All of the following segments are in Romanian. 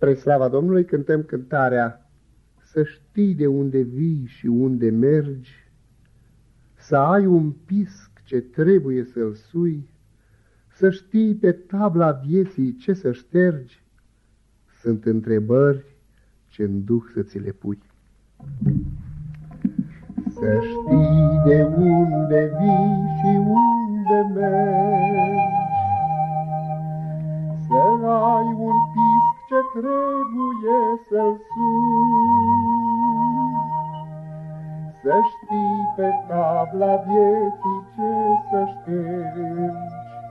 Spre slava Domnului cântăm cântarea Să știi de unde vii și unde mergi, să ai un pisc ce trebuie să-l sui, să știi pe tabla vieții ce să ștergi. Sunt întrebări ce-n duh să ți le pui. Să știi de unde vii și unde mergi, să ai un pisc ce trebuie să-l sui, să știi pe tabla vieții ce să ștergi.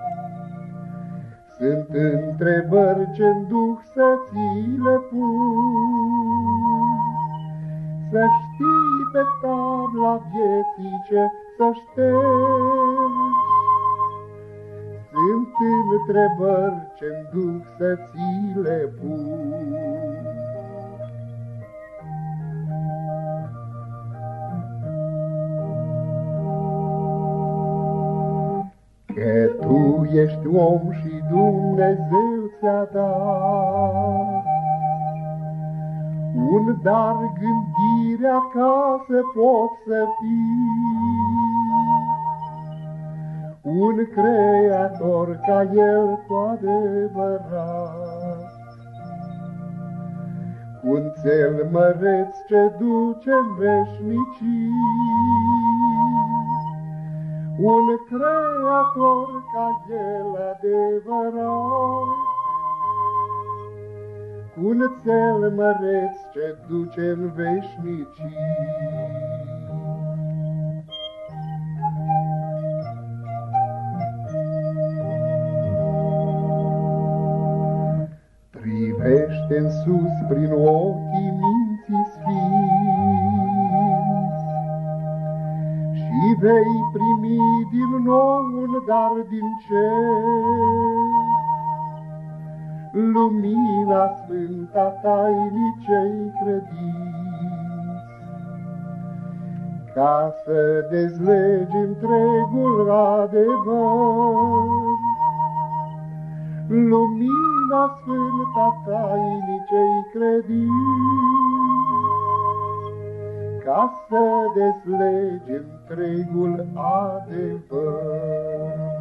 Sunt întrebări ce-n duh să ți le pui, să știi pe tabla vieții ce să ștergi. Sunt întrebări ce-n duh să ți le pui. Că tu ești om și Dumnezeu ți-a dat un dar, gândirea ca să poți să fii un creator ca El cu adevărat, un cel măreț ce duce-n veșnicii, un creator ca El adevărat, un cel măreț ce duce-n veșnicii. Privește-n sus prin ochii minții sfinți și vei primi din nou un dar din cer, lumina sfânta tainii cei credinți, ca să dezlegi întregul adevăr. Lumina sfânta tainii cei credinți, ca să dezlegi întregul adevăr.